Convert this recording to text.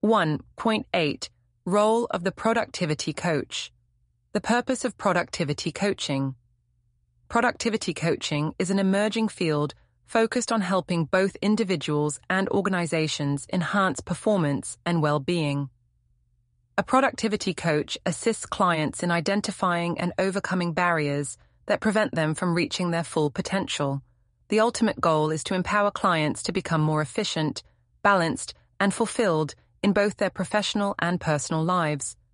1.8 Role of the Productivity Coach. The purpose of productivity coaching. Productivity coaching is an emerging field focused on helping both individuals and organizations enhance performance and well-being. A productivity coach assists clients in identifying and overcoming barriers that prevent them from reaching their full potential. The ultimate goal is to empower clients to become more efficient, balanced, and fulfilled in both their professional and personal lives.